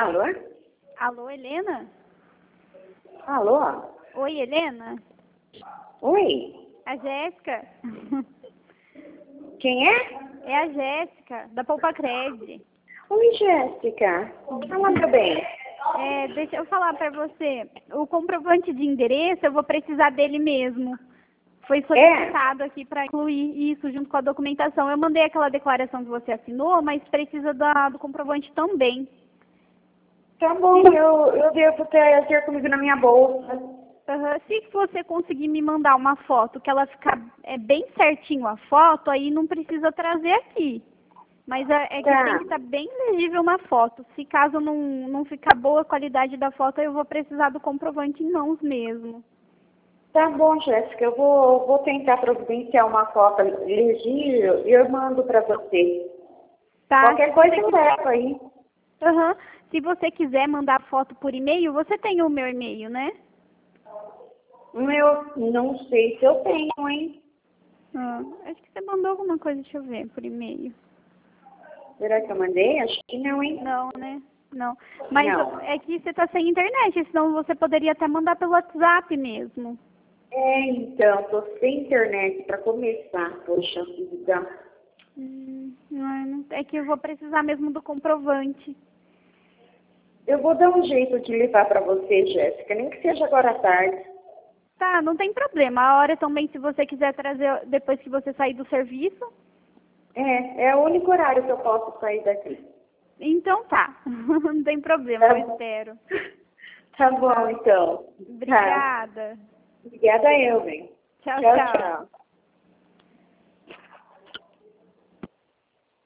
Alô? Alô, Helena? Alô? Oi, Helena? Oi? A Jéssica? Quem é? É a Jéssica, da Poupa Cred. Oi, Jéssica. Fala, meu bem. Deixa eu falar pra você. O comprovante de endereço, eu vou precisar dele mesmo. Foi solicitado aqui para incluir isso junto com a documentação. Eu mandei aquela declaração que você assinou, mas precisa do comprovante também. Tá bom, eu devo ter comigo na minha bolsa. Se você conseguir me mandar uma foto, que ela ficar bem certinho a foto, aí não precisa trazer aqui. Mas que tem que estar bem legível na foto. Se caso não ficar boa a qualidade da foto, eu vou precisar do comprovante em mãos mesmo. Tá bom, Jéssica, eu vou tentar providenciar uma foto legível e eu mando pra você. Tá? Qualquer coisa eu levo aí. Se você quiser mandar foto por e-mail, você tem o meu e-mail, né? Eu não sei se eu tenho, hein? Acho que você mandou alguma coisa, deixa eu ver, por e-mail. Será que eu mandei? Acho que não, hein? Não, né? Não. Mas Não. é que você tá sem internet, senão você poderia até mandar pelo WhatsApp mesmo. Então, tô sem internet pra começar, poxa vida. É que eu vou precisar mesmo do comprovante. Eu vou dar um jeito de levar pra você, Jéssica, nem que seja agora à tarde. Tá, não tem problema. A hora também, se você quiser trazer depois que você sair do serviço. É o único horário que eu posso sair daqui. Então tá, não tem problema, eu espero. Tá bom, então. Obrigada. Obrigada eu, bem. Tchau, tchau.